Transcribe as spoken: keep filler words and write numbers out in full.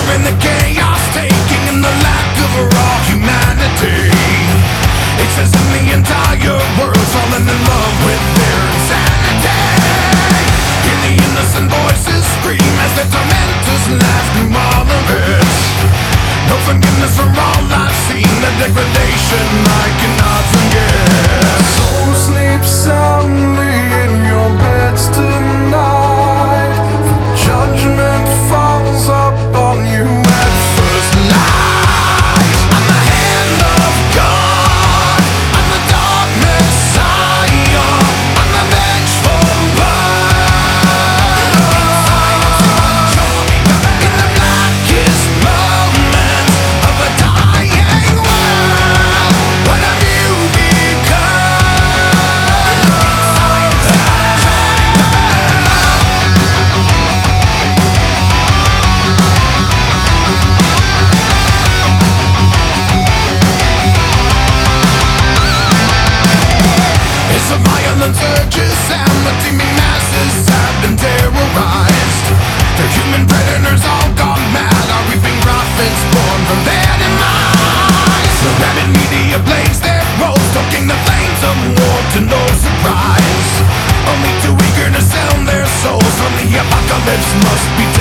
in the chaos, taking in the lack of raw humanity. It says in the entire world falling in love with their insanity. Hear the innocent voices scream as their tormentors laugh through all of it. No forgiveness for all I've seen, the degradation I cannot forget. So sleep soundly in your beds tonight. Judgment falls upon you at first light. I'm the hand of God, I'm the dark Messiah, I'm the vengeful one. In the blackest moments of a dying world, what have you the violent urges and the teeming masses have been terrorized. The human predators all gone mad are reaping profits born from their demise. The rabid media blaze their roles, stoking the flames of war to no surprise. Only too eager to sell their souls from the apocalypse must be